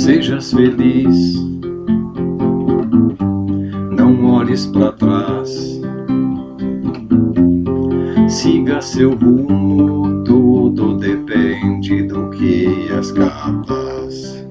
Sejas feliz, não olhes para trás, siga seu rumo, tudo depende do que és capaz.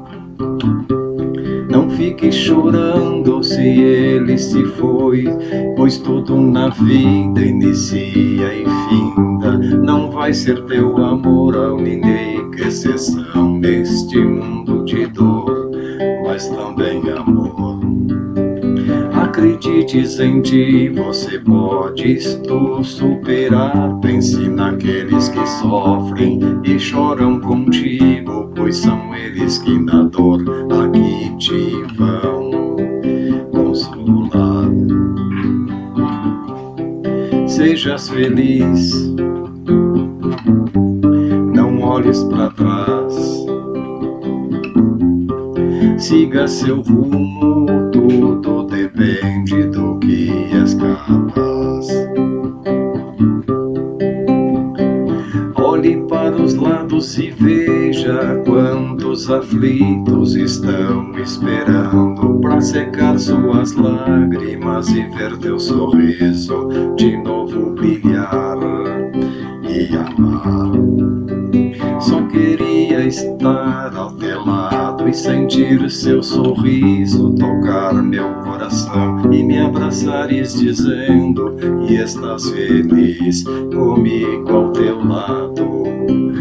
Não fique chorando se ele se foi, pois tudo na vida inicia e finda. Não vai ser teu amor a única exceção neste mundo de dor, mas também amor. Acredites em ti, você podes tu superar. Pense naqueles que sofrem e choram contigo, pois são eles que na dor aqui te vão consolar. Sejas feliz, não olhes para trás, siga seu rumo, tudo depende do que és capaz. Olhe para os lados e veja quantos aflitos estão esperando para secar suas lágrimas e ver teu sorriso de novo brilhar e amar. Só queria estar ao teu lado e sentir seu sorriso tocar meu coração e me abraçares dizendo que estás feliz comigo ao teu lado.